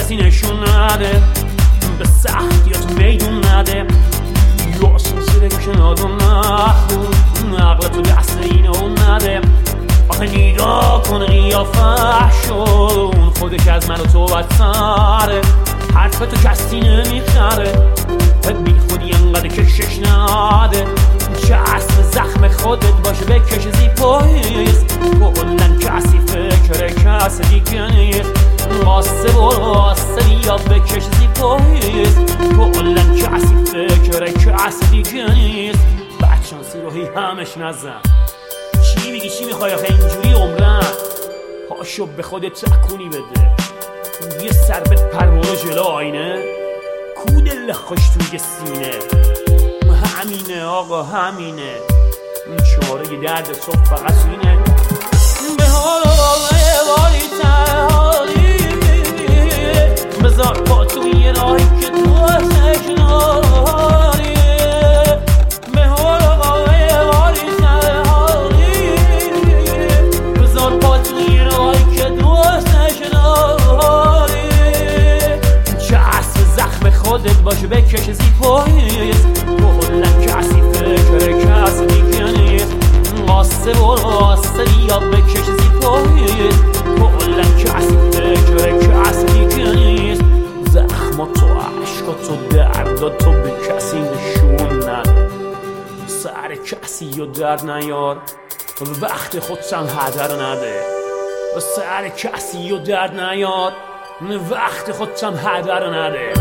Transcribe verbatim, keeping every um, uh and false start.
کسی نشون نده، به سختیات میدون نده، یا سلسله کناد و نخون عقل تو دست اینو نده. آخه نگاه کن قیافه‌شون، خودش از من و تو بدتره، حرف تو کسی نمیخره، بی خودی انقدر کشش نده، چه اصل زخم خودت باشه بکش زیپاییست، کلن کسی فکر کس دیگه نیست، قاسه و قاسه یا بکش زیپاییست، کلن کسی فکر کس دیگه نیست. بدشانسی رو هی همش نزن، چی میگی چی میخوای آخه اینجوری عمرم، پاشو به خودت تکونی بده، یه سر به پروانه جلو آینه، کودل خوش توی سینه، همینه آقا همینه، چاره درد تو فقط اینه. به حال باری تنهایی بذار پا توی راهی که تو تکناری، به حال باری تنهایی بذار پا توی راهی که تو تکناری، چه اصل زخم خودت باشه بکش زیپاییست، کلن کسی فکر کس دیگه نیست، قاسه و قاسه یا بکش زیپاییست، کلن کسی فکر کس دیگه نیست. زخم تو عشق تو درد تو به کسی نشون نده، سر کسی و درد نیار، وقت خودشم هدر نده، سر کسی و درد نیار، وقت خودشم هدر نده.